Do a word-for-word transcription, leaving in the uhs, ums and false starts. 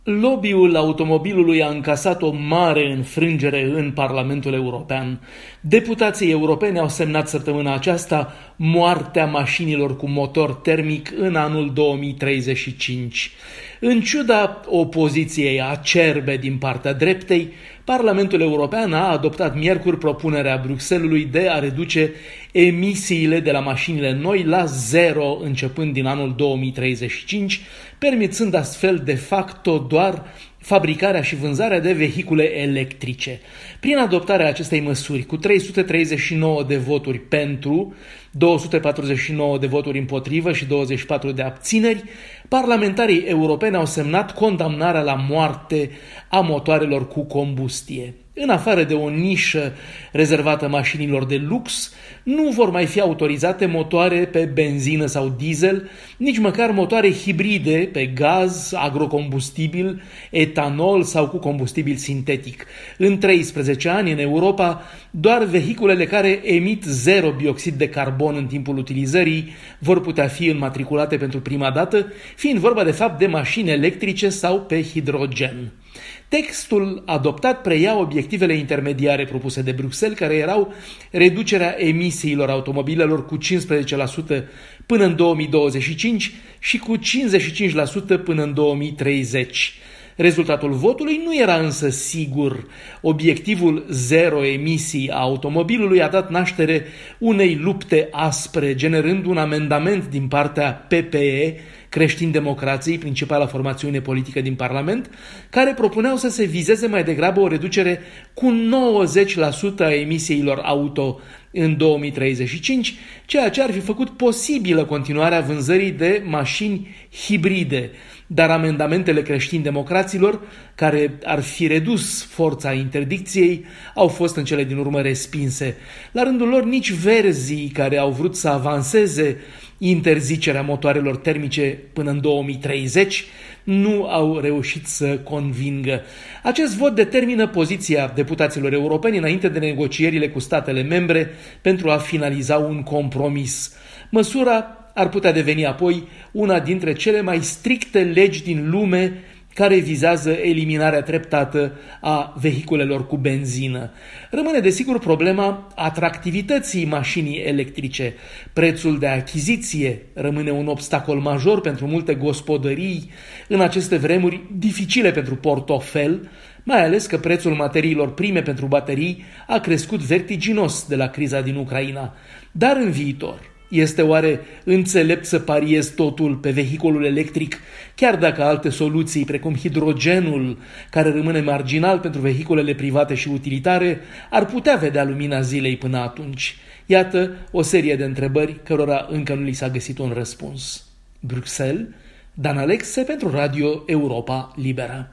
Lobby-ul automobilului a încasat o mare înfrângere în Parlamentul European. Deputații europeni au semnat săptămâna aceasta moartea mașinilor cu motor termic în anul două mii treizeci și cinci. În ciuda opoziției acerbe din partea dreptei, Parlamentul European a adoptat miercuri propunerea Bruxellesului de a reduce emisiile de la mașinile noi la zero începând din anul două mii treizeci și cinci, permițând astfel de facto doar fabricarea și vânzarea de vehicule electrice. Prin adoptarea acestei măsuri, cu trei sute treizeci și nouă de voturi pentru, două sute patruzeci și nouă de voturi împotrivă și douăzeci și patru de abțineri, parlamentarii europeni au semnat condamnarea la moarte a motoarelor cu combustie. În afară de o nișă rezervată mașinilor de lux, nu vor mai fi autorizate motoare pe benzină sau diesel, nici măcar motoare hibride pe gaz, agrocombustibil, etanol sau cu combustibil sintetic. În treisprezece ani, în Europa, doar vehiculele care emit zero bioxid de carbon în timpul utilizării vor putea fi înmatriculate pentru prima dată, fiind vorba de fapt de mașini electrice sau pe hidrogen. Textul adoptat preia obiectivele intermediare propuse de Bruxelles, care erau reducerea emisiilor automobilelor cu cincisprezece la sută până în două mii douăzeci și cinci și cu cincizeci și cinci la sută până în două mii treizeci. Rezultatul votului nu era însă sigur. Obiectivul zero emisii a automobilului a dat naștere unei lupte aspre, generând un amendament din partea P P E, Creștin-Democrații, principala formațiune politică din Parlament, care propuneau să se vizeze mai degrabă o reducere cu nouăzeci la sută a emisiilor auto în două mii treizeci și cinci, ceea ce ar fi făcut posibilă continuarea vânzării de mașini hibride. Dar amendamentele creștin-democraților, care ar fi redus forța interdicției, au fost în cele din urmă respinse. La rândul lor, nici verzii, care au vrut să avanseze interzicerea motoarelor termice până în două mii treizeci, nu au reușit să convingă. Acest vot determină poziția deputaților europeni înainte de negocierile cu statele membre pentru a finaliza un compromis. Măsura ar putea deveni apoi una dintre cele mai stricte legi din lume care vizează eliminarea treptată a vehiculelor cu benzină. Rămâne desigur problema atractivității mașinii electrice. Prețul de achiziție rămâne un obstacol major pentru multe gospodării în aceste vremuri dificile pentru portofel, mai ales că prețul materiilor prime pentru baterii a crescut vertiginos de la criza din Ucraina. Dar în viitor, este oare înțelept să pariezi totul pe vehiculul electric, chiar dacă alte soluții, precum hidrogenul, care rămâne marginal pentru vehiculele private și utilitare, ar putea vedea lumina zilei până atunci? Iată o serie de întrebări cărora încă nu li s-a găsit un răspuns. Bruxelles, Dan Alexe pentru Radio Europa Liberă.